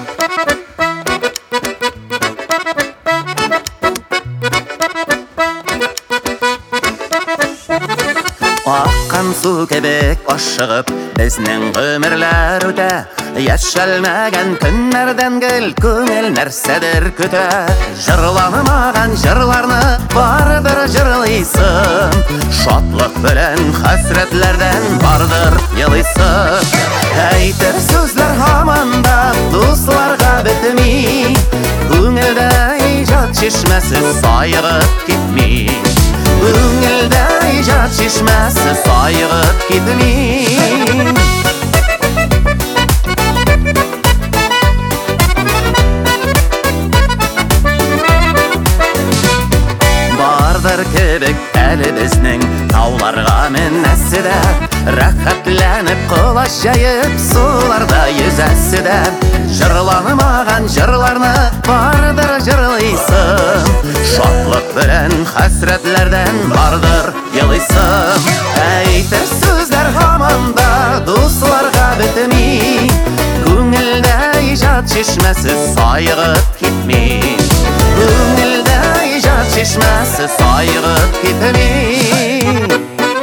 Аққан су кебек ашығып, біздің өмірлер өте. Яшәлмәгән көннәрдән гел күңел нәрсәдер көтә. Жырланмаган жырларны бардыр жырлыйсың, шатлык белән хәсрәтләрдән бардыр елыйсың. Әйтер сүзләр һаман да дусларга бетми, күңелдә иҗат чишмәсе сайыгып китми. Күңелдә иҗат чишмәсе сайыгып китми. Бардыр кебек әле безнең тауларга менәсе дә, рәхәтләнеп колач җәеп суларда йөзәсе дә. Жырланмаган җырларны бардыр җырлыйсың, шатлык белән хәсрәтләрдән бардыр елыйсың. Әйтер сүзләр һаман да дусларга бетми, күңелдә иҗат чишмәсе сайыгып китми. Күңелдә иҗат чишмәсе сайыгып китми.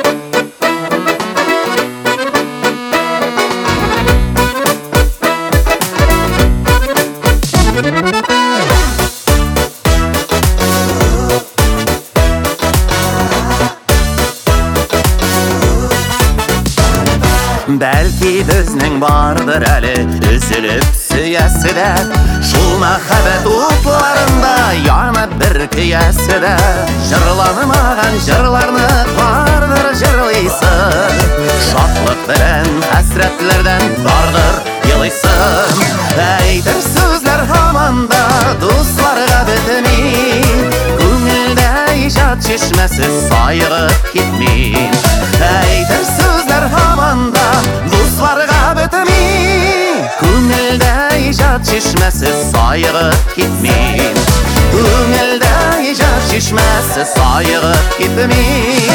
Бәлки безнең бардыр әле үзелеп сөясе дә, шул мәхәббәт утларында янып бер көясе дә. Жырланмаган җырларны бардыр җырлыйсың, шатлык белән хәсрәтләрдән бардыр елыйсың. Әйтер сүзләр һаман да дусларга бетми, күңелдә иҗат чишмәсе сайыгып китми. Әйтер сүзләр һаман да дусларга бетми, күңелдә иҗат чишмәсе сайыгып китми. Күңелдә иҗат чишмәсе сайыгып китми.